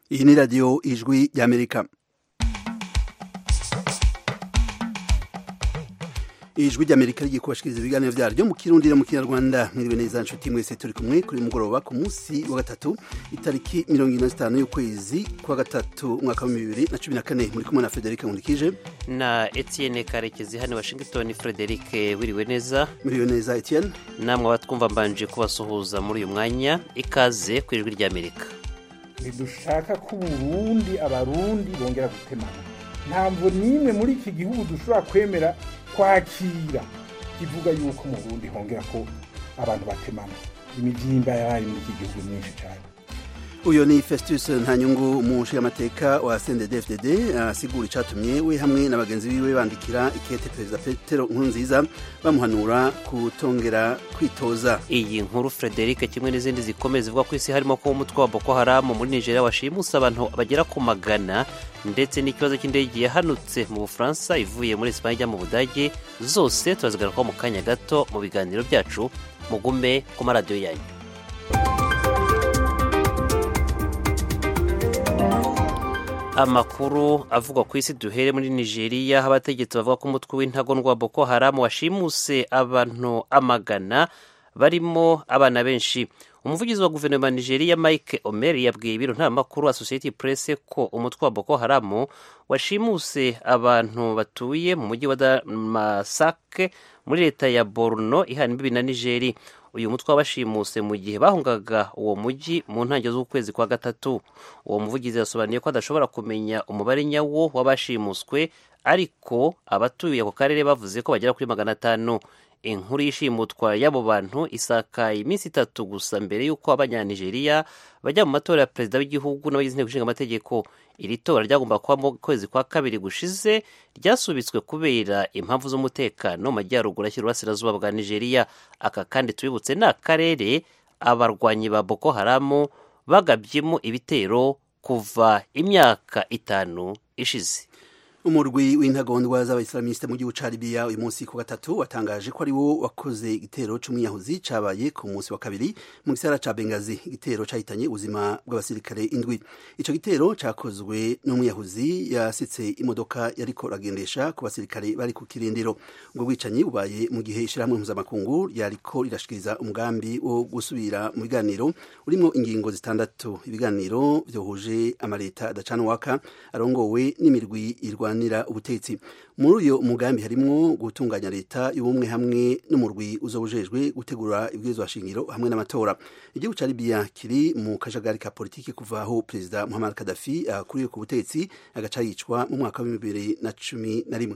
Iyi ni radiyo ijwi y'Amerika. Ijwi ry'Amerika rigiye kubashikiriza ibiganiro vyaryo mu Kirundi no mu Kinyarwanda. Mwiriwe neza nshuti mwese, turi kumwe kuri mugoroba ku munsi wa gatatu itariki 25 y'ukwezi kwa gatatu umwaka wa 2014. Muri kumwe na Frederic Nkundikije na Etienne Karekezi hano Washington. Frederic, wiriwe neza? Mwiriwe neza Etienne. Namwe abatwumva mbanje kubasuhuza muri uyu mwanya, ikaze ku ijwi ry'Amerika. Nidushaka ko Burundi abarundi bongera gutemana. Ntabwo nimwe muri iki gihugu dushobora kwemera kwakira kivuga yuko mu Burundi hongera ko abantu batemana. Imijimba yabaye muri iki gihugu myinshi cyane. Uyo ni Festus Ntanyungu, umushingamateka wa CNDD-FDD, asigura icatumye we hamwe n'abagenzi biwe bandikira ikete Perezida Petero Nkurunziza bamuhanura kutongera kwitoza. Iyi nkuru Frederic, kimwe n'izindi zikomeye zivuga ko isi harimo ko umutwe wa Boko Haram muri Nigeria washimusa abantu bagera ku magana, ndetse n'ikibazo cy'indege yahanutse mu Bufaransa ivuye muri Espagne mu Budage, zose turazigarukaho mu kanya gato mu biganiro byacu. Mugume ku maradiyo yanyu. Amakuru avugwa ku isi, duhere muri Nigeria. Abategetsi bavuga ko umutwe w'intagondwa Boko Haram washimuse abantu amagana, barimo abana benshi. Umuvugizi wa guverinoma ya Nigeria Mike Omeri yabwiye ibiro ntaramakuru Associated Press ko umutwe wa Boko Haram washimuse abantu batuye mu mujyi wa Damascus muri leta ya Borno ihana imbibi na Nigeria. Uyu mutwe wabashimuse mu gihe bahungaga uwo mujyi mu ntangiriro z'ukwezi kwa gatatu. Uwo muvugizi yasobanuye ko adashobora kumenya umubare nyawo w'abashimuswe, ariko abatuye ako karere bavuze ko bagera kuri 500. Inkuru y'ishimutwa y'abo bantu isakaye iminsi 3 gusa mbere y'uko abanyanigeria bajya mu matora ya perezida w'igihugu n'abagize inteko ishinga amategeko. Iri tora ryagomba kuba mu kwezi kwa kabiri gushize, ryasubitswe kubera impamvu z'umutekano mu majyaruguru ashyira uburasirazuba bwa Nigeria. Aka kandi tubibutse ni akarere abarwanyi ba Boko Haram bagabyemo ibitero kuva imyaka 5 ishize. Umurwi w'intagondwa z'abayislamiste mu gihugu ca Libya uyu munsi ku gatatu watangaje ko ari wo wakoze igitero c'umwiyahuzi cabaye ku munsi wa kabiri mu gisagara ca Benghazi. Igitero cahitanye ubuzima bw'abasirikare indwi. Ico gitero cakozwe n'umwiyahuzi yasitse imodoka yariko ragendesha ku basirikare bari ku kirindiro. Ubwo bwicanyi bubaye mu gihe ishirahamwe mpuzamakungu yariko rirashikiriza umugambi wo gusubira mu biganiro urimo ingingo zitandatu. Ibiganiro vyohuje amaleta adacana waka arongowe n'imirwi irwanira ubutetsi. Muri uyo mugambi harimwo gutunganya leta y'ubumwe hamwe n'umurwi uzobujejwe gutegura ibwirizwa shingiro hamwe n'amatora. Igihugu ca Libya kiri mu kajagari ka politiki kuva aho Perezida Muammar Gaddafi akuriye ku butetsi agaca yicwa mu mwaka wa 2011.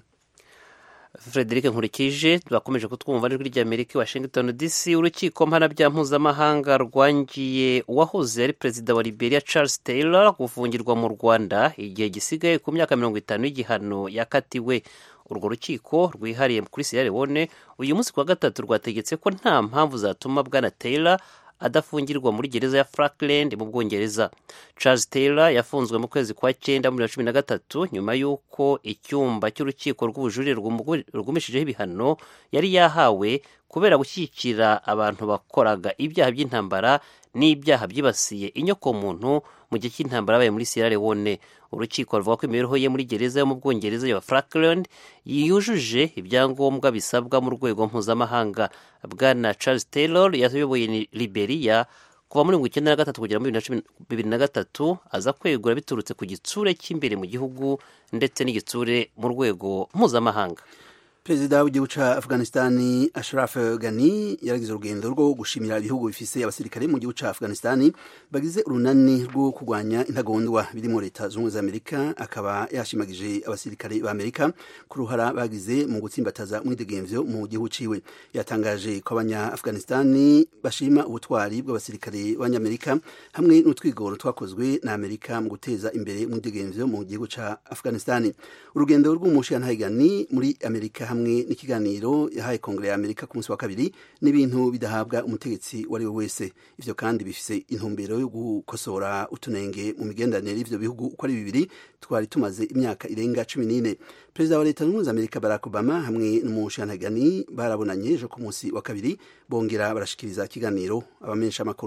Frederic Nkurikije, bakomeje kutwumva n'ijwi ry'Amerika Washington DC. Urukiko mpanabyaha mpuzamahanga rwangiye uwahoze ari perezida wa Liberia Charles Taylor gufungirwa mu Rwanda igihe gisigaye ku myaka 50 y'igihano yakatiwe. Urwo rukiko rwihariye kuri Sierra Leone uyu munsi kwa gatatu rwategetse ko nta mpamvu zatuma bwana Taylor adafungirwa muri gereza ya Falkland mu Bwongereza. Charles Taylor yafunzwe mu kwezi kwa 9 muri 2013 nyuma y'uko icyumba cy'urukiko rw'ubujurire rwumishijeho ibihano yari yahawe kubera gushyigikira abantu bakoraga ibyaha by'intambara n'ibyaha byibasiye inyokomuntu mu gihe cy'intambara yabaye muri Sierra Leone. Urukiko ruvuga ko imibereho ye muri gereza yo mu Bwongereza ya Falkland yujuje ibyangombwa bisabwa mu rwego mpuzamahanga. Bwana Charles Taylor yayoboye Liberia kuva muri 1993 kugera muri 2023, aza kwegura biturutse ku gitsure cy'imbere mu gihugu ndetse n'igitsure mu rwego mpuzamahanga. Perezida w'igihugu ca Afghanistan Ashraf Ghani yaragize urugendo rwo gushimira ibihugu bifise abasirikare mu gihugu ca Afghanistan bagize urunani rwo kurwanya intagondwa birimo leta z'ubumwe za Amerika. Akaba yashimagije abasirikare ba Amerika ku ruhara bagize mu gutsimbataza umwidegemvyo mu gihugu ciwe. Yatangaje ko abanya Afghanistan bashima ubutwari bw'abasirikare b'Amerika hamwe n'utwigoro twakozwe na Amerika mu guteza imbere umwidegemvyo mu gihugu ca Afghanistan. Urugendo rw'umushyirantare Ghani muri Amerika hamwe n'ikiganiro yahaye Kongere ya Amerika ku munsi wa kabiri n'ibintu bidahabwa umutegetsi wari we wese. Ivyo kandi bifise intumbero yo gukosora utunenge mu migenderanire y'ivyo bihugu uko ari bibiri twari tumaze imyaka irenga 14. Perezida wa leta z'ubumwe za Amerika Barack Obama hamwe n'umushyirantare Ghani barabonanye ejo ku munsi wa kabiri bongera barashikiriza ikiganiro abamenyesha makuru.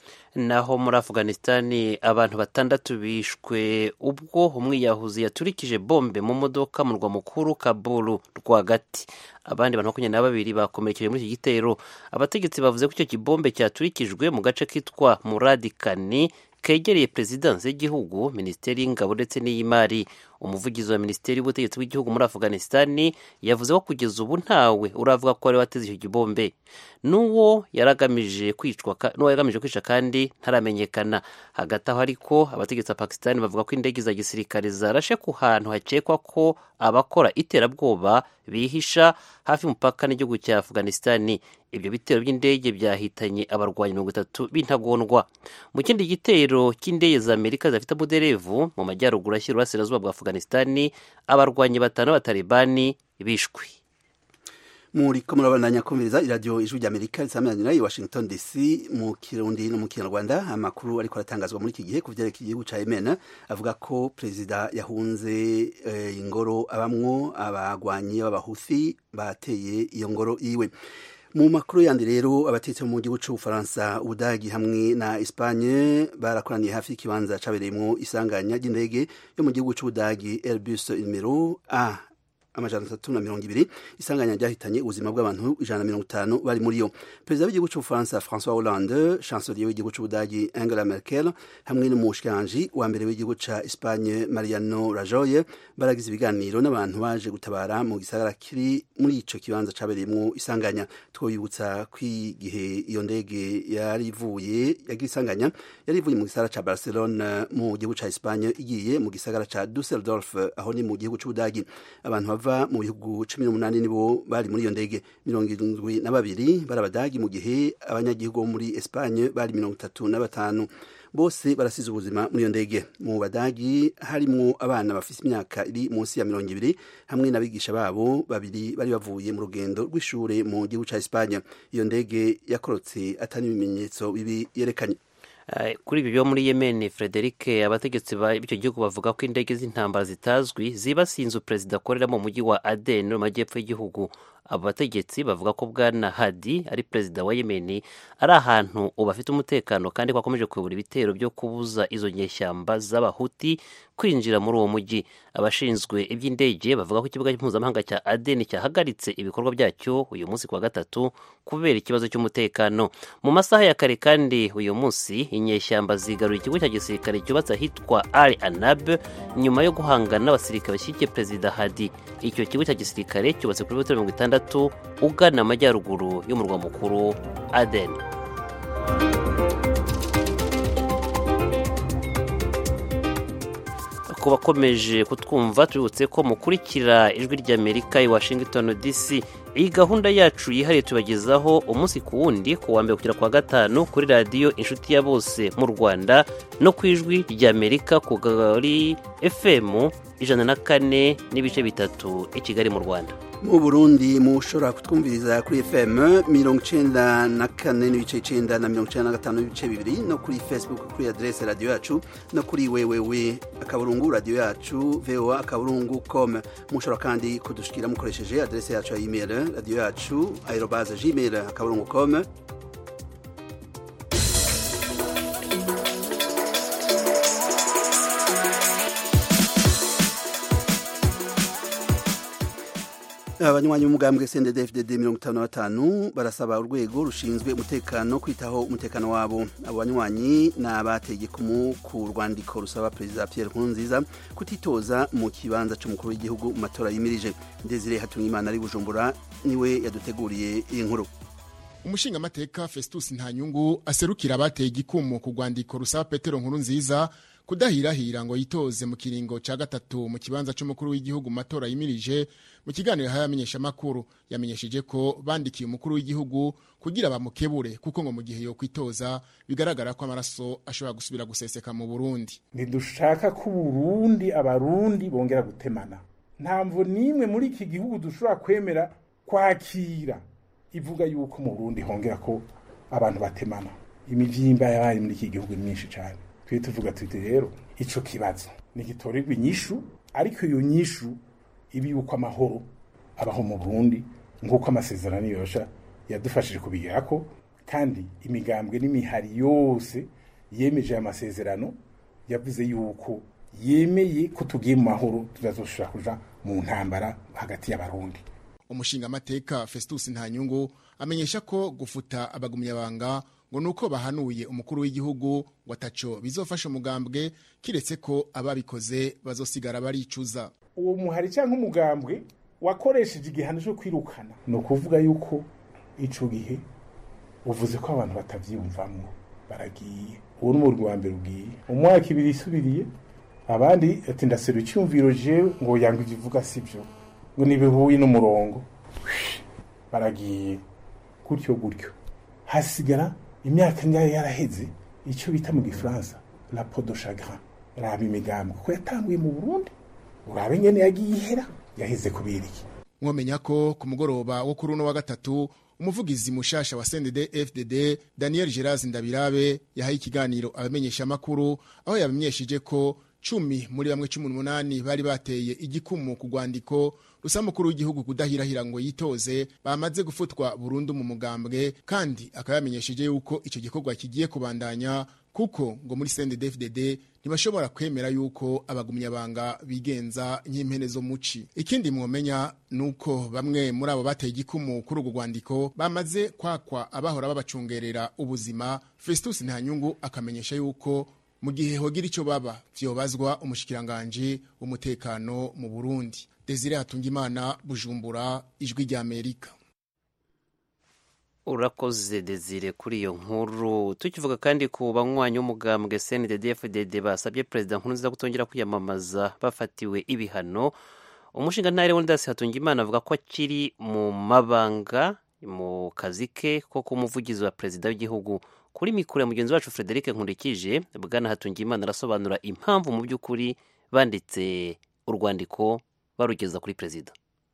naho muri Afghanistan abantu 6 bishwe ubwo umwiyahuzi yaturikije bombe mu modoka mu murwa mukuru Kabul rwagati. Abandi bantu 22 bakomerekeje muri iki gitero. Abategetsi bavuze ko icyo kibombe cyaturikijwe mu gace kitwa Muradikani kegereye perezidansi y'igihugu, minisiteri y'ingabo ndetse n'iy'imari. Umuvugizi wa minisiteri y'ubutegetsi bw'igihugu muri Afghanistan yavuze ko kugeza ubu ntawe uravuga ko ari wateze icyo kibombe. N'uwo yaragamije kwica kandi ntaramenyekana. Hagati aho ariko abategetsi ba Pakistan bavuga ko indege za gisirikare zarashe ku hantu hakekwa ko abakora iterabwoba bihisha hafi y'umupaka n'igihugu cya Afghanistan. Ibyo bitero by'indege byahitanye abarwanyi 30 b'intagondwa. Mu kindi gitero cy'indege za Amerika zafite Buderevu mu majyaruguru ashyira urasirazuba bwa Afghanistan, abarwanyi 5 b'Abatalibani bishwe. Muri ko murabandanya kumviriza iradiyo Ijwi ry'Amerika risamanira i Washington DC mu Kirundi no mu Kinyarwanda. Amakuru ariko aratangazwa muri iki gihe ku vyerekeye igihugu ca Yemen avuga ko perezida yahunze ingoro abamwo abagwanyi b'abahuthi bateye iyo ngoro iwe. Mu makuru yandi rero abatetsi mu gihugu c'Ubufaransa, Ubudagi hamwe na Espagne barakoraniye hafi y'ikibanza cabereyemwo isanganya ry'indege yo mu gihugu c'Ubudagi Airbus numero A320 isanganya ryahitanye ubuzima bw'abantu 150 bari muri yo. Perezida w'igihugu c'Ubufaransa François Hollande, chancelier w'igihugu c'Ubudagi Angela Merkel hamwe n'umushikiranganji wa mbere w'igihugu ca Espagne Mariano Rajoy baragize ibiganiro n'abantu baje gutabara mu gisagara kiri muri ico kibanza cabereyemwo isanganya. Twibutsa kwigihe iyo ndege yagize isanganya yari ivuye mu gisagara ca Barcelona mu gihugu ca Espagne igiye mu gisagara ca Düsseldorf aho ni mu gihugu c'Ubudagi. Abantu bava mu bihugu 18 nibo bari muri iyo ndege, 72 bari Abadagi mu gihe abanyagihugu muri Espagne bari 35. Bose barasize ubuzima muri iyo ndege. Mu Badagi harimo abana bafite imyaka iri munsi ya 20 hamwe n'abigisha babo babiri bari bavuye mu rugendo rw'ishure mu gihugu ca Espagne. Iyo ndege yakorotse atari ibimenyetso bibi yerekanye. Kuri ibyo muri Yemen, Frederic, abategetsi b'icyo gihugu bavuga ko indege z'intambara zitazwi zibasiye inzu perezida akorera mu mujyi wa Aden mu majyepfo y'igihugu. Abo bategetsi bavuga ko Bwana Hadi ari perezida wa Yemen ari ahantu bafite umutekano kandi ko akomeje kuyobora ibitero byo kubuza izo nyeshyamba z'abahuti kwinjira muri uwo mujyi. Abashinzwe iby'indege bavuga ko ikibuga mpuzamahanga cya Aden cyahagaritse ibikorwa byacyo uyu munsi kuwa gatatu kubera ikibazo cy'umutekano. Mu masaha ya kare kandi uyu munsi inyeshyamba zigaruye ikigo cya gisirikare cyubatse ahitwa Al Anab nyuma yo guhangana n'abasirikare bashyigikiye perezida Hadi. Icyo kigo cya gisirikare cyubatse kuri metero 60 ugana amajyaruguru y'umurwa mukuru Aden. Ku bakomeje kutwumva tubibutse ko mukurikira Ijwi ry'Amerika i Washington DC. Iyi gahunda yacu yihariye tubagezaho umunsi ku wundi ku wa mbere kugera kwa gatanu kuri radiyo Inshuti ya Bose mu Rwanda no ku Ijwi ry'Amerika kuri FM 104.3 i Kigali mu Rwanda. Mu Burundi mushobora kutwumviriza kuri FM 94.9 na 95.2 no kuri Facebook kuri adresse radio yacu no kuri www.radio yacu voa.com. Mushobora kandi kudushikira mukoresheje adresse yacu ya email radio yacu @gmail.com. Abanywanyi b'umugambwe CNDD-FDD 55 barasaba urwego rushinzwe umutekano kwitaho umutekano wabo. Abo banywanyi n'abategeka ku rwandiko rusaba Perezida Pierre Nkurunziza kutitoza mu kibanza cy'umukuru w'igihugu mu matora yimirije. Desire Hatungimana ari Bujumbura niwe yaduteguriye iyi nkuru. Umushinga mateka Festus Ntanyungu aserukira abateye igikumu ku rwandiko rusaba Petero Nkurunziza kudahirahira ngo yitoze mu kiringo ca gatatu mu kibanza cy'umukuru w'igihugu matora yimirije. Mu kiganiro hayamenyesha makuru yamenyesheje ko bandikiye umukuru w'igihugu kugira bamukebure kuko ngo mu gihe yo kwitoza bigaragara ko amaraso ashobora gusubira guseseka mu Burundi. Ntidushaka ko Burundi abarundi bongera gutemana. Ntamvo nimwe muri iki gihugu dushobora kwemera kwakira ivuga yuko mu Burundi hongera ko abantu batemana. Imivyimba yabaye muri iki gihugu myinshi cyane. Twe tuvuga tuti rero ico kibazo ni gitorerwa inyishu, ariko iyo nyishu ibi yuko amahoro abaho mu Burundi nk'uko amasezerano yosha yadufashije kubigirako, kandi imigambwe n'imihari yose yemeje amasezerano yavuze yuko yemeye ko tugiye mu mahoro tuzazoshobora kuja mu ntambara hagati y'abarundi. Umushingamateka Festus Ntanyungu amenyesha ko gufuta abagumyabanga ngo nuko bahanuye umukuru w'igihugu ngo ataco bizofasha umugambwe kiretse ko ababikoze bazosigara baricuza. Uwo muhari cyangwa umugambwe wakoresheje igihano cyo kwirukana no kuvuga yuko ico gihe uvuze ko abantu batavyumvamwo baragiye. Uwo n'umurwi wa mbere ugiye umwaka ibiri isubiriye abandi ati ndaseru cyumviro je ngo yangu ivuga sivyo ngo nibihuye n'umurongo baragiye gutyo hasigara imyaka ngaye yaraheze icyo bita mu gifaransa la peau de chagrin. Raba imigambwe ko yatanguye mu Burundi urabe ngene yagiye ihera yaheze kubiriki. Mwomenya ko ku mugoroba wo kuri uno wa gatatu umuvugizi mushasha wa CNDD-FDD Daniel Gerazi Ndabirabe yahaye ikiganiro abamenyesha makuru aho yabamenyesheje ko 10 muri bamwe 18 bari bateye igikumu ku rwandiko rusa mukuru w'igihugu kudahirahira ngo yitoze bamaze gufutwa burundu mu mugambwe, kandi akabamenyesheje yuko ico gikorwa kigiye kubandanya kuko ngo muri CNDD-FDD ntibashobora kwemera yuko abagumyabanga bigenza nk'impene zo muci. Ikindi mwomenya nuko bamwe muri abo bateye igikumu kuri urwo rwandiko bamaze kwakwa abahora babacungerera ubuzima. Festus Ntanyungu akamenyesha yuko mu gihe hogira ico baba vyobazwa umushikiranganje w'umutekano mu Burundi. Desire Hatungimana, Bujumbura, Ijwi rya Amerika. Urakoze Desire kuri iyo nkuru. Tukivuga kandi ku banywanyi w'umugambwe CNDD-FDD basabye President Nkurunziza kutongera kwiyamamaza bafatiwe ibihano. Umushingantahe Leonidas Hatungimana avuga ko akiri mu mabanga mu kazi ke ko kumuvugizi wa President w'igihugu. Kuri mikuru ya mugenzi wacu Frederic Nkundikije, Bwana Hatungimana arasobanura impamvu mu by'ukuri banditse urwandiko barugeza kuri President.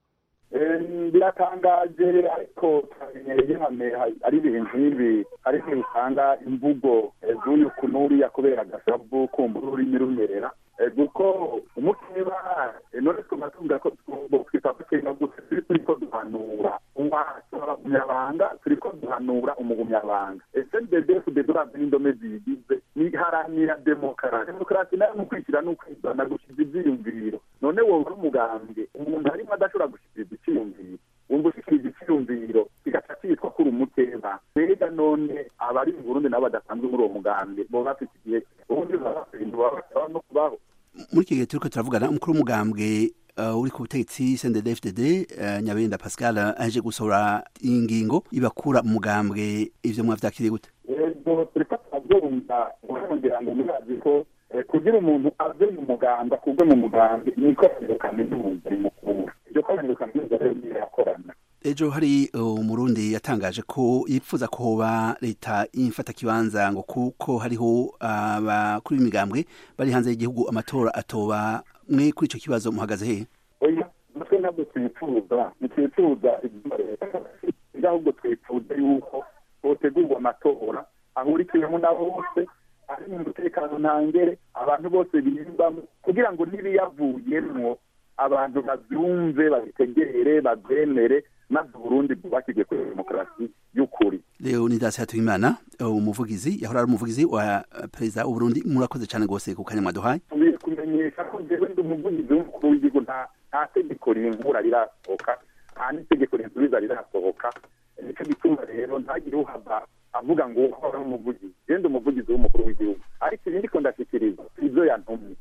Biratangaje ariko tamenyereye hame ari ibintu nk'ibi ariko usanga imvugo z'uyu kunuri yakubera gasabu kumbura ururimi rumerera kuko umukeba none tumatunga ko twifata gute turiko duhanura umugumyabanga turiko duhanura umugumyabanga CNDD-FDD duravye n'indome zigize niharanira demokarasi nayo mu kwishira n'ukwizana gushiza ivyiyumviro. None wowe umugambwe umuntu arimo adashobora gushikiriza icyiyumviro wumva ushikiriza icyiyumviro kigaca cyitwa kuri umuteba. Mbega none abari mu Burundi nabo badasanzwe muri uwo mugambwe bo bafite igihe ubundi baba no kubaho. Muri iki gihe turiko turavugana umukuru w'umugambwe uri ku butegetsi CNDD-FDD Nyabenda Pascal aje gusohora ingingo ibakura mu mugambwe. Ivyo mwavyakiriye gute? Yego turiko turavyumva kugira ngo murazi ko kugira umuntu ave mu muganga kugwe mu mugambwe niko kaminuza mukuru ibyo kaminuza rero yakorana. Ejo hari umurundi yatangaje ko yipfuza ko hoba leta imfata kibanza ngo kuko hariho abakuru b'imigambwe bari hanze y'igihugu amatora atoba. Mwe kuri ico kibazo muhagaze he? Oya natwe ntabwo twifuza ibyo leta ahubwo twifuza yuko hotegurwa amatora ahurikiyemo na bose ari mu mutekano ntangere abantu bose biyumvamo kugira ngo nibiyavuyemwo abantu bavyumve babitegere babyemere maze Burundi bwubakirwe kuri demokarasi y'ukuri. Leonidas Hatungimana umuvugizi yahora ari umuvugizi wa Perezida w'u Burundi, murakoze cyane gose ku kanya mwaduhaye. Kumenyesha ko jewe ndi umuvugizi w'umukuru w'igihugu nta tegeko rinkura rirasohoka nta n'itegeko rinsubiza rirasohoka. Nicyo gituma rero ntagire uhava avuga ngo uhora umuvugizi. Genda umuvugizi w'umukuru w'igihugu ariko ibindi ko ndashikiriza ivyo yantumye.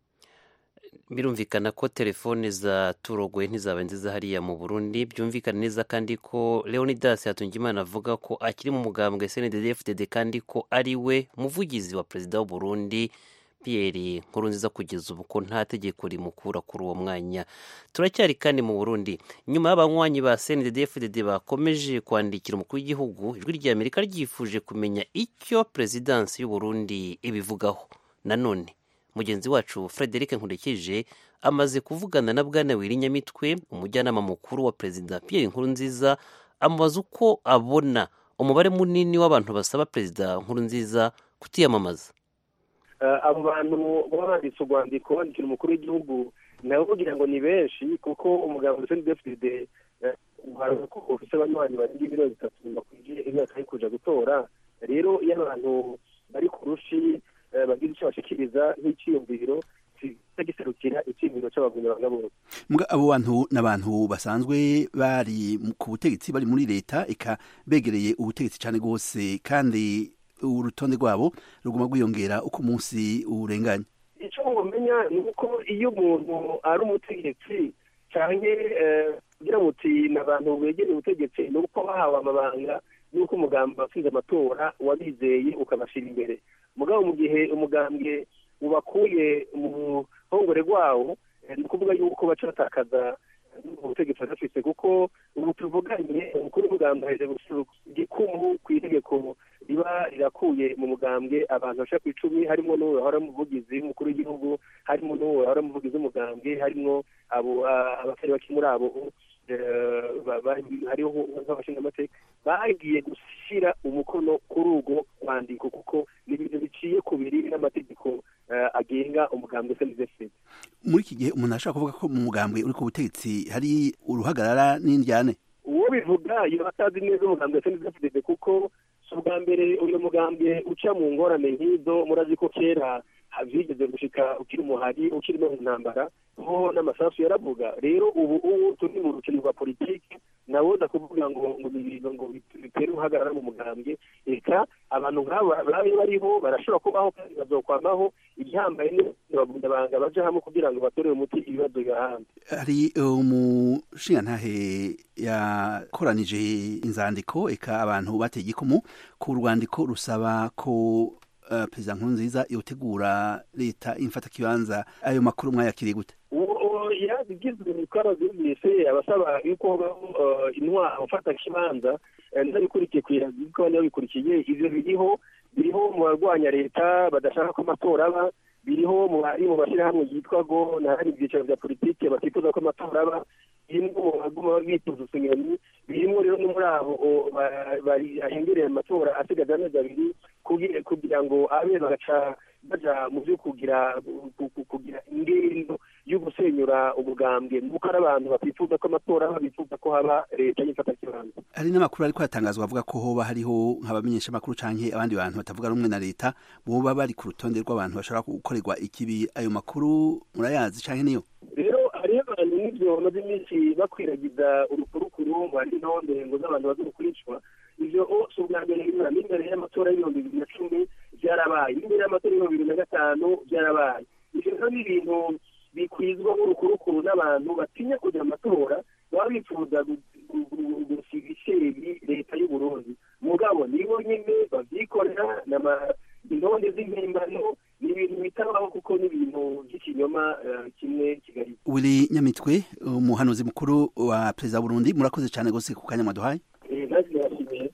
Birumvikana ko telefone za turogwe ntizaba nziza hariya mu Burundi. Byumvikana neza kandi ko Leonidas Hatungimana avuga ko akiri mu mugambwe CNDD-FDD kandi ko ari we muvugizi wa President w'u Burundi Pierre Nkurunziza kugeza ubu ko nta tegeko rimukura kuri uwo mwanya. Turacyari kandi mu Burundi nyuma y'abanywanyi ba CNDD-FDD bakomeje kwandikira umukuru w'igihugu. Ijwi rya Amerika ryifuje kumenya icyo Presidansi y'u Burundi ibivugaho. Nanone mugenzi wacu Frederic Nkundikije amaze kuvugana na Bwana Wirinyamitwe umujyanama mukuru wa President Pierre Nkurunziza amubaza uko abona umubare munini w'abantu basaba President Nkurunziza kutiyamamaza. Abo bantu baba banditse urwandiko bandikira umukuru w'igihugu nabo kugira ngo ni benshi kuko umugabo wa CNDD-FDD uharuka ko ufite abanywanyi barenga 3 bakwiriye imyaka yo kuja gutora. Rero iyo abantu bari ku rushi bagira icyo bashikiriza nk'iciyumviro giserukira icyiyumviro c'abagumyabanga bose. Abo bantu n'abantu basanzwe bari ku butegetsi, bari muri leta, eka begereye ubutegetsi cyane rwose, kandi urutonde rwabo ruguma rwiyongera uko umunsi urenganye. Icyo mumenya ni uko iyo umuntu ari umutegetsi cyane kugira muti n'abantu begereye ubutegetsi ni uko bahawe amabanga n'uko umugambi watsinze amatora wabizeye ukabashira imbere. Mugabo mu gihe umugambwe ubakuye mu hongore rwawo ni ukuvuga yuko baca batakaza ubutegetsi badafise, kuko ubu tuvuganye umukuru w'umugambwe aheje igikumu ku itegeko riba rirakuye mu mugambwe abantu bashaka ku 10, harimo n'uwo bahora muvugizi w'umukuru w'igihugu, harimo n'uwo bahora muvugizi w'umugambwe, harimo abatari bake muri abo hariho nk'abashinga amateka bagiye gushyira umukono kuri urwo rwandiko, kuko ni ibintu biciye ku biri n'amategeko agenga umugambwe CNDD-FDD. Muri iki gihe umuntu ashaka kuvuga ko mu mugambwe uri ku butegetsi hari uruhagarara n'indyane. Uwo bivuga iyo batazi neza umugambwe CNDD-FDD, kuko si ubwa mbere uyu mugambwe uca mu ngorane nk'izo. Murazi ko kera vyigeze gushika ukiri umuhari, ukiri no mu ntambara, ho n'amasasu yaravuga. Rero ubu turi mu rukino rwa politiki, nawe kuvuga ngo bitere uhagarara mu mugambwe. Eka abantu nk'abo bariho barashobora kubaho kandi bazokwamaho, igihambaye n'abagundabanga baje hamwe kugira ngo batorere umuti ibibazo bihahandi. Hari umushingantahe yakoranije inzandiko, eka abantu bateye igikumu ku rwandiko rusaba ko Perezida Nkurunziza yotegura leta imfata kibanza. Ayo makuru mwayakiriye gute? Yazigizwe twaravyumvise abasaba yuko intwaro ufata kibanza ndabikurikiye kwirazi ko ndabikurikiye. Ivyo biriho mu barwanya leta badashaka ko amatora aba, biriho mu bari mu bashirahamwe yitwa go na hari ibyicaro vya politike batifuza ko amatora aba, birimo mu baguma bituza usunyani, birimo rero no muri abo bari ahengereye amatora asigaje amezi 2 kugira ngo abe bagaca baja mu byo kugira ingendo yo gusenyura umugambwe, nuko ari abantu batifuza ko amatora aba, bifuza ko haba leta y'ifata kibanza. Hari n'amakuru ariko atangazwa avuga ko hoba hariho nk'abamenyesha makuru canke abandi bantu batavuga rumwe na leta boba bari ku rutonde rw'abantu bashobora gukorerwa ikibi. Ayo makuru murayazi canke niyo? Rero hariho abantu n'ivyo maze iminsi bakwiragiza urukurukuru mu ntonde ngo z'abantu bazokurishwa. Ivyo si ubwa mbere n'imbere y'amatora y'ibihumbi 2010 byarabaye, imbere y'amatora y'ibihumbi 2005 byarabaye. Ivyo rero ni ibintu bikwizwa n'urukurukuru n'abantu batinya kugira amatora, baba bifuza gusiga isheri leta y'u Burundi. Mugabo nibo nyine bavyikorera intonde z'impimbano, ni ibintu bitabaho kuko ni ibintu by'ikinyoma kimwe kigali. Willy Nyamitwe, umuhanuzi mukuru wa Perezida Burundi, murakoze cyane gose ku kanya mwaduhaye. Ndashimiye.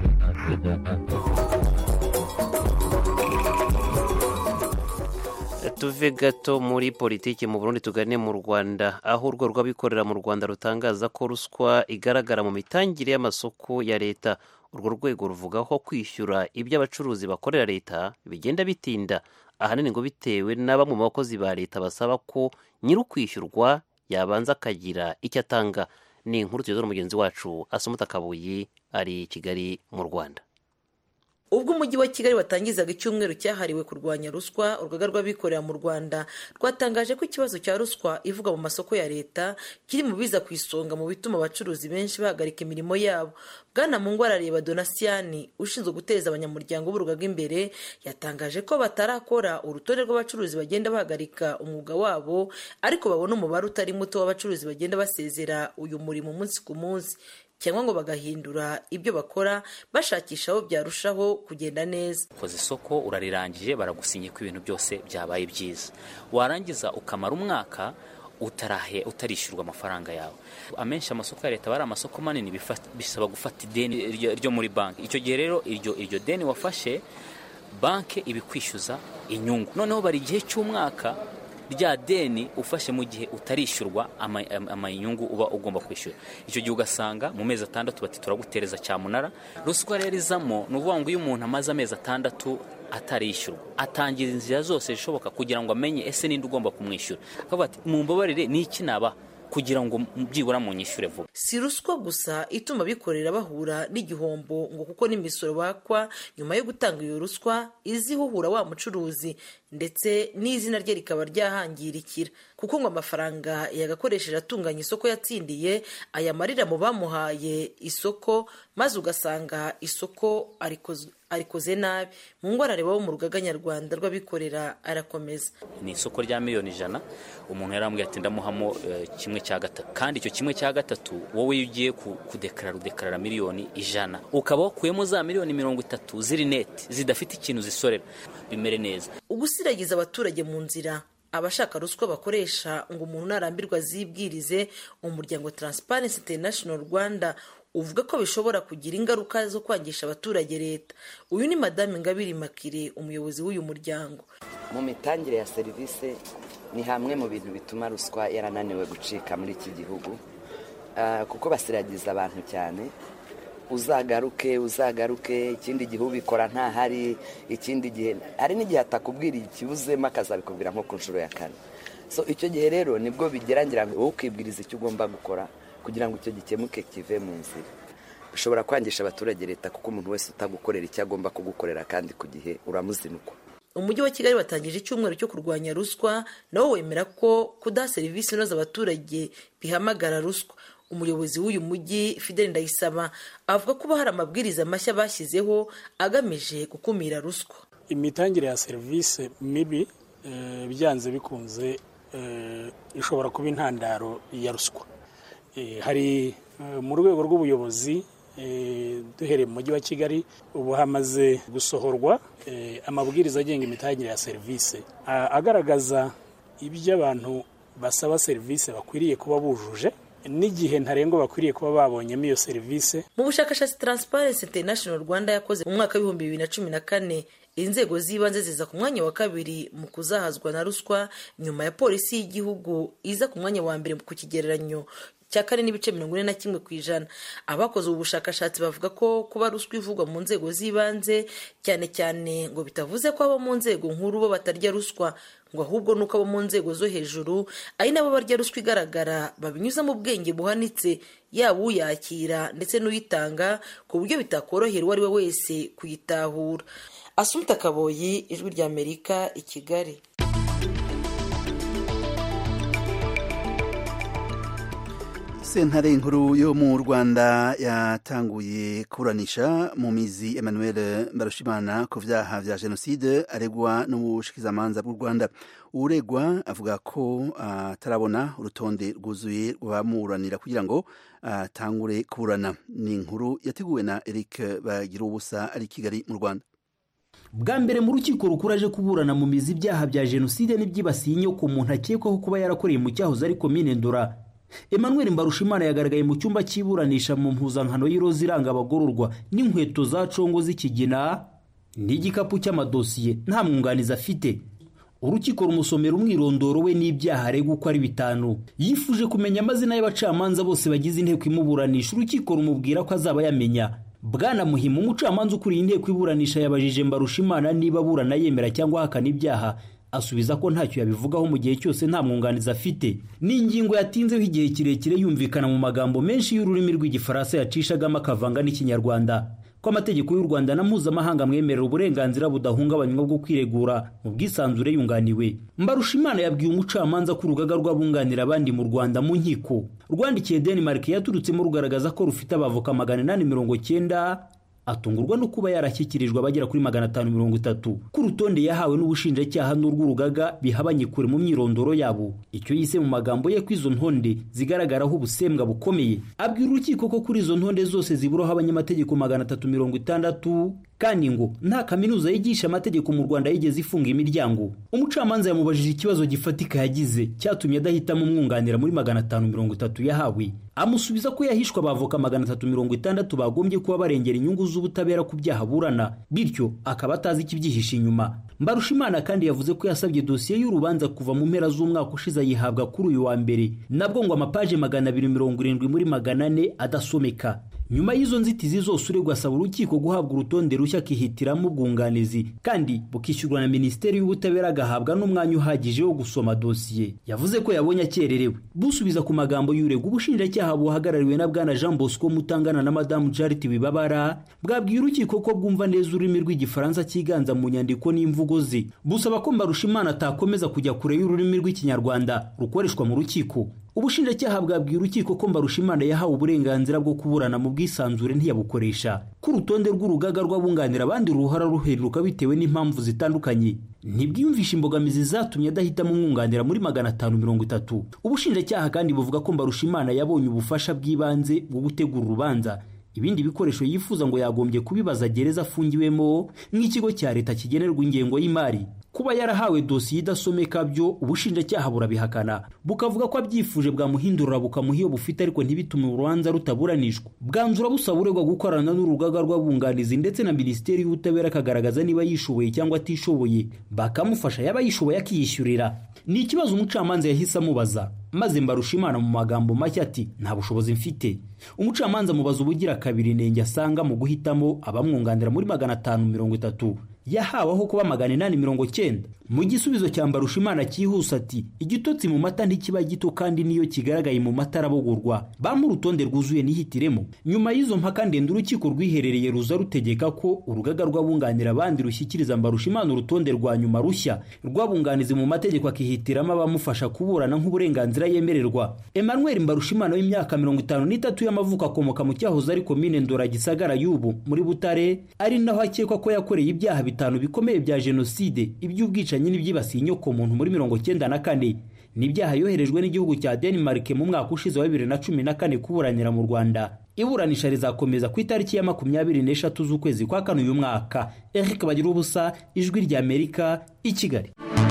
Tuve gato muri politiki mu Burundi tugane mu Rwanda, aho urwo rw'abikorera mu Rwanda rutangaza ko ruswa igaragara mu mitangire y'amasoko ya leta. Urwo rwego ruvuga ko kwishyura ibyo abacuruzi bakorera leta bigenda bitinda, ahanini ngo bitewe na bamwe mu bakozi ba leta basaba ko nyir'ukwishyurwa yabanza akagira icyo atanga. Ni inkuru tuyoza n'umugenzi wacu Asumuta Kabuyi ari Kigali mu Rwanda. Ubwo umujyi wa Kigali watangizaga icyumweru cyahariwe kurwanya ruswa, urugaga rw'abikorera mu Rwanda rwatangaje ko ikibazo cya ruswa ivuga mu masoko ya leta kiri mu biza ku isonga mu bituma abacuruzi benshi bahagarika imirimo yabo. Bwana Mungwarareba Donasiani ushinzwe guteza abanyamuryango b'urugaga imbere yatangaje ko batarakora urutonde rw'abacuruzi bagenda bahagarika umwuga wabo, ariko babona umubare utari muto w'abacuruzi bagenda basezera uyu murimo umunsi ku munsi, cyangwa ngo bagahindura ibyo bakora bashakisha aho byarushaho kugenda neza. Koze isoko urarirangiye baragusinye ko ibintu byose byabaye byiza, warangiza ukamara umwaka utarishyurwa amafaranga yawe. Amenshi amasoko ya leta bari amasoko manini bisaba gufata ideni ryo muri banki. Icyo gihe rero iryo deni wafashe banki ibikwishyuza inyungu, noneho bari igihe cy'umwaka rya deni ufashe mu gihe utarishyurwa amanyungu uba ugomba kwishyura. Icyo gihe ugasanga mu mezi 6 bati turagutereza cyamunara. Ruswa rero izamo n'uvuga ngo iyo umuntu amaze amezi 6 atarishyurwa atangira inzira zose zishoboka kugira ngo amenye ese ninde ugomba kumwishyura. Akavuga ati mumbabarire ni iki naba kugira ngo byibura mu nyishyure vuba. Si ruswa gusa ituma abikorera bahura n'igihombo ngo kuko n'imisoro bakwa nyuma yo gutanga iyo ruswa izihuhura wa mucuruzi ndetse n'izina rye rikaba ryahangirikira kuko ngo amafaranga yagakoresheje atunganya isoko yatsindiye ayamarira mu bamuhaye isoko maze ugasanga isoko arikoze nabi. mu ngwarare bo mu rugaga nyarwanda rw'abikorera arakomeza. Ni isoko rya miliyoni 100 umuntu yarambwiye ati ndamuhamo 1/3 kandi icyo 1/3 wowe ugiye kudekarara miliyoni 100 ukaba wakuyemo za miliyoni 30 ziri net zidafite ikintu zisorera bimere neza. Ugusiragiza abaturage mu nzira abashaka ruswa bakoresha ngo umuntu narambirwa zibwirize. Umuryango Transparency International Rwanda uvuga ko bishobora kugira ingaruka zo kwangisha abaturage leta. Uyu ni Madame Ngabire Makire, umuyobozi w'uyu muryango. Mu mitangire ya serivisi ni hamwe mu bintu bituma ruswa yarananiwe gucika muri iki gihugu kuko basiragiza abantu cyane. Uzagaruke ikindi gihugu bikora nta hari ikindi gihe hari n'igihe atakubwira ikibuzemo akazabikubwira nko ku nshuro ya 4. So icyo gihe rero nibwo bigerangira wowe ukibwiriza icyo ugomba gukora kugira ngo icyo gikemuke kive mu nzira. Bishobora kwangisha abaturage leta kuko umuntu wese utagukorera icyo agomba kugukorera kandi ku gihe uramuzinukwa. Umujyi wa Kigali watangije icyumweru cyo kurwanya ruswa nawo wemera ko kudaha serivisi inoze abaturage bihamagara ruswa. Umuyobozi w'uyu mujyi Fidel Ndayisaba avuga ko hari amabwiriza mashya bashyizeho agamije gukumira ruswa. Imitangire ya serivisi mibi byanze bikunze ishobora kuba intandaro ya ruswa. Hari mu rwego rw'ubuyobozi duhereye mu mujyi wa Kigali ubu hamaze gusohorwa amabwiriza agenga imitangire ya serivisi agaragaza ibyo abantu basaba serivisi bakwiriye kuba bujuje n'igihe ntarengwa bakwiriye kuba babonyemo iyo serivisi. Mu bushakashatsi Transparency International Rwanda yakoze mu mwaka wa 2014 inzego z'ibanze ziza ku mwanya wa 2 mu kuzahazwa na ruswa nyuma ya polisi y'igihugu iza ku mwanya wa 2 ku kigereranyo cya 4.41%. Abakoze ubu bushakashatsi bavuga ko kuba ruswa ivugwa mu nzego z'ibanze cyane cyane ngo bitavuze ko abo mu nzego nkuru bo batarya ruswa ngo ahubwo nuko abo mu nzego zo hejuru ari nabo barya ruswa igaragara babinyuza mu bwenge buhanitse yaba uyakira ndetse n'uyitanga ku buryo bitakorohera uwo ari we wese kuyitahura. Asumta Kaboyi, Ijwi ry'Amerika, i Kigali. Sentare nkuru yo mu Rwanda yatanguye kuburanisha mu mizi Emmanuel Mbarushimana ku vyaha vya jenoside aregwa n'ubushikizamanza bw'u Rwanda. Uregwa avuga ko atarabona urutonde rwuzuye rwamuburanira kugira ngo atangure kuburana. Ni inkuru yateguwe na Eric Bagirubusa ari Kigali mu Rwanda. Bwa mbere mu rukiko rukuraje kuburana mu mizi ibyaha bya jenoside n'ibyibasiye inyoko umuntu akekwaho kuba yarakoreye mu cyahoze ari komine Ndora. Emmanuel Mbarushimana yagaragaye mu cyumba cy'iburanisha mu mpuzankano y'iroza iranga abagororwa n'inkweto za congo z'ikigina n'igikapu cy'amadosiye nta mwunganizi afite. Urukiko rumusomera umwirondoro we n'ibyaha aregwa uko ari 5. Yifuje kumenya amazina y'abacamanza bose bagize inteko imuburanisha. Urukiko rumubwira ko azaba yamenya. Bwana Muhima, umucamanza ukuriye inteko iburanisha, yabajije Mbarushimana niba aburana yemera cyangwa ahakana ibyaha. Asubiza ko ntacyo yabivugaho mu gihe cyose nta mwunganizi afite. N'ingingo yatinzeho igihe kirekire yumvikana mu magambo menshi y'ururimi rw'igifaransa yacishagamo akavanga n'ikinyarwanda. Ko amategeko y'u Rwanda na mpuzamahanga mwemerera uburenganzira budahungabanywa bwo kwiregura mu bwisanzure yunganiwe. Mbarushimana yabwiye umucamanza ko urugaga rw'abunganira abandi mu Rwanda mu nkiko rwandikiye Denmark yaturutsemo rugaragaza ko rufite abavoka 890, atungurwa no kuba yarashyikirijwe abagera kuri 530 ku rutonde yahawe n'ubushinjacyaha n'urw'urugaga bihabanye kure mu myirondoro yabo. Icyo yise mu magambo ye kwizo ntonde zigaragaraho ubusembwa bukomeye. Abwira urukiko ko kuri izo ntonde zose ziburaho abanyamategeko 360 kandi ngo nta kaminuza yigisha amategeko mu Rwanda yigeze ifunga imiryango. Umucamanza yamubajije ikibazo gifatika yagize cyatumye adahitamo umwunganira muri 530 yahawe. Amusubiza ko yahishwa abavoka 360 bagombye kuba barengera inyungu z'ubutabera ku byaha burana, bityo akaba atazi ikibyihisha inyuma. Mbarushimana kandi yavuze ko yasabye dosiye y'urubanza kuva mu mpera z'umwaka ushize yihabwa kuri uyu wa mbere, nabwo ngo amapaje 270 muri 400 adasomeka. nyuma y'izo nzitizi zose uregwa asaba urukiko guhabwa urutonde rushya akihitiramo ubwunganizi kandi bukishyurwa na Minisiteri y'Ubutabera agahabwa n'umwanya uhagije wo gusoma dosiye. Yavuze ko yabonye akererewe. Busubiza ku magambo y'uregwa, ubushinjacyaha buhagarariwe na bwana Jean Bosco Mutangana na Madame Charity Wibabara bwabwiye urukiko ko bwumva neza ururimi rw'igifaransa cyiganza mu nyandiko n'imvugo ze. Busaba ko Mbarushimana atakomeza kujya kure y'ururimi rw'ikinyarwanda rukoreshwa mu rukiko. Ubushinjacyaha bwabwiye urukiko ko Mbarushimana yahawe uburenganzira bwo kuburana mu bwisanzure ntiyabukoresha. Ku rutonde rw'urugaga rw'abunganira abandi ruhara ruheruka bitewe n'impamvu zitandukanye. Ntibwiyumvisha imbogamizi zatumye adahitamo umwunganira muri 530. Ubushinjacyaha kandi buvuga ko Mbarushimana yabonye ubufasha bw'ibanze bwo gutegura urubanza. Ibindi bikoresho yifuza ngo yagombye kubibaza gereza afungiwemo nk'ikigo cya leta kigenerwa ingengo y'imari. Kuba yarahawe dosiye idasomeka byo ubushinjacyaha burabihakana, bukavuga ko abyifuje bwamuhindurira bukamuha iyo bufite ariko ntibitume urubanza rutaburanishwa. Bwanzura busaba uregwa gukorana n'urugaga rw'abunganizi ndetse na Minisiteri y'Ubutabera akagaragaza niba yishoboye cyangwa atishoboye, bakamufasha, yaba yishoboye akiyishyurira. Ni ikibazo umucamanza yahise amubaza, maze Mbarushimana mu magambo make ati nta bushobozi mfite. Umucamanza mubaza ubugira kabiri nenge asanga mu guhitamo abamwunganira muri 530 yahaweho kuba 890. Mu gisubizo cya Mbarushimana cyihuse ati igitotsi mu mata ntikiba gito kandi niyo kigaragaye mu mata arabogurwa, bamu urutonde rwuzuye nihitiremo. Nyuma y'izo mpaka ndende urukiko rwiherereye ruza rutegeka ko urugaga rw'abunganira abandi rushyikiriza Mbarushimana urutonde rwa nyuma rushya rw'abunganizi mu mategeko akihitiramo abamufasha kuburana nk'uburenganzira yemererwa. Emmanuel Mbarushimana w'imyaka 53 y'amavuko akomoka mu cyahoze ari komine Ndora Gisagara y'ubu muri Butare, ari naho akekwa ko yakoreye ibyaha bitanu bikomeye bya jenoside, iby'ubwicanyi n'ibyibasiye inyoko muntu muri 1994. N'ibyaha yoherejwe n'igihugu cya Denmark mu mwaka ushize wa 2014 kuburanira mu Rwanda. Iburanisha rizakomeza ku itariki ya 24 z'ukwezi kwa kane uyu mwaka. Eric Bagirubusa, Ijwi rya Amerika, i Kigali.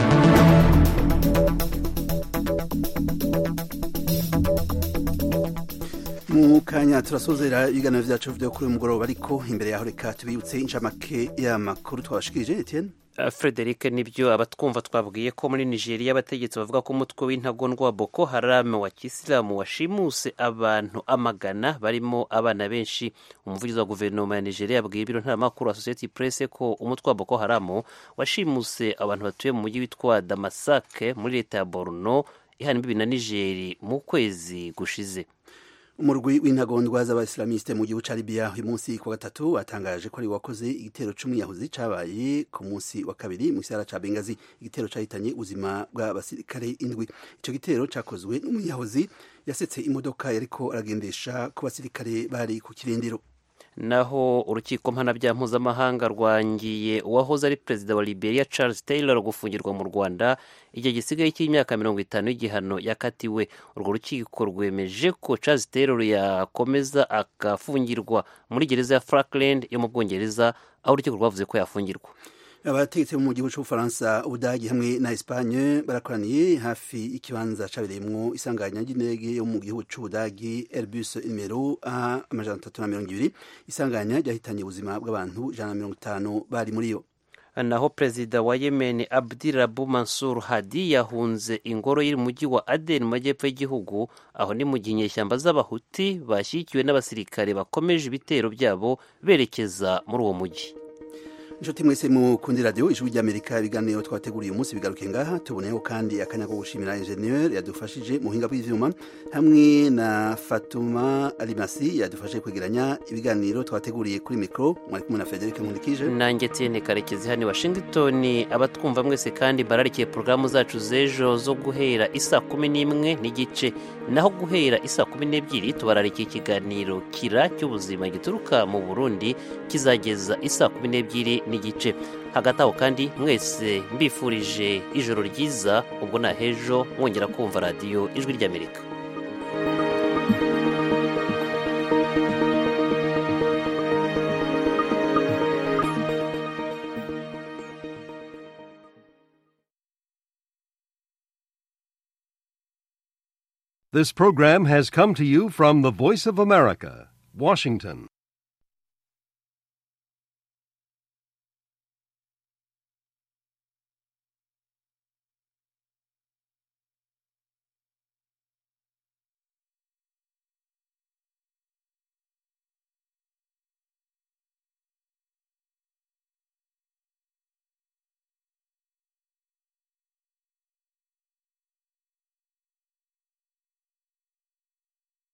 Mu kanya turasozera ibiganiro byacu byo kuri mugoroba, ariko imbere yaho reka tubibutse inshamake y'amakuru twabashikirije. Etienne Frederic, nibyo abatwumva twabwiye ko muri Nigeria abategetsi bavuga ko umutwe w'intagondwa wa Boko Haram wa Kisilamu washimuse abantu amagana barimo abana benshi. Umuvugizi wa guverinoma ya Nigeria yabwiye ibiro ntaramakuru Associated Press ko umutwe wa Boko Haram washimuse abantu batuye mu mujyi witwa Damasake muri leta ya Borno ihana imbibi na Niger mu kwezi gushize. Umurwi w'intagondwa z'abaislamiste mu gihugu ca Libya uyu munsi ku gatatu watangaje ko ari wakoze igitero c'umwiyahuzi cabaye ku munsi wa kabiri mu gisagara ca Benghazi. Igitero cahitanye ubuzima bw'abasirikare 7. Ico gitero cakozwe n'umwiyahuzi yasetse imodoka yariko aragendesha ku basirikare bari ku kirindiro. Naho urukiko mpanabyaha mpuzamahanga rwangiye uwahoze ari perezida wa Liberia Charles Taylor gufungirwa mu Rwanda igihe gisigaye cy'imyaka 50 y'igihano yakatiwe. Urwo rukiko rwemeje ko Charles Taylor yakomeza akafungirwa muri gereza ya Falkland yo mu Bwongereza, aho urukiko rwavuze ko yafungirwa. Abategetsi mu gihugu cy'Ubufaransa, Ubudagi hamwe na Espagne barakoraniye hafi ikibanza cabereyemwo isanganya ry'indege yo mu gihugu cy'Ubudagi Airbus numero A320. Isanganya ryahitanye ubuzima bw'abantu 150 bari muri yo. Naho perezida wa Yemen Abdirabu Mansur Hadi yahunze ingoro iri mu mujyi wa Aden mu majyepfo y'igihugu, aho ni mu gihe inyeshyamba z'abahuti bashyigikiwe n'abasirikare bakomeje ibitero byabo berekeza muri uwo mujyi. Inshuti mwese mukundi radio Ijwi ry'Amerika, ibiganiro twateguriye umunsi bigaruke ngaha. Tuboneyeho kandi akanya ko gushimira ingenieur yadufashije mu hinga bw'ivyuma hamwe na Fatuma Alimasi yadufashije kwegeranya ibiganiro twateguriye. Kuri mikro mwari kumwe na Frederic Nkundikije nanjye Etienne Karekezi hano Washington. Abatwumva mwese kandi bararikiye programu zacu z'ejo zo guhera isa 11:30, naho guhera isa 12 tubararikiye ikiganiro kira cy'ubuzima gituruka mu Burundi kizageza isa 12:30. Hagati aho kandi mwese mbifurije ijoro ryiza, ubwo na hejo mwongera kumva radio Ijwi ry'Amerika. This program has come to you from the Voice of America, Washington.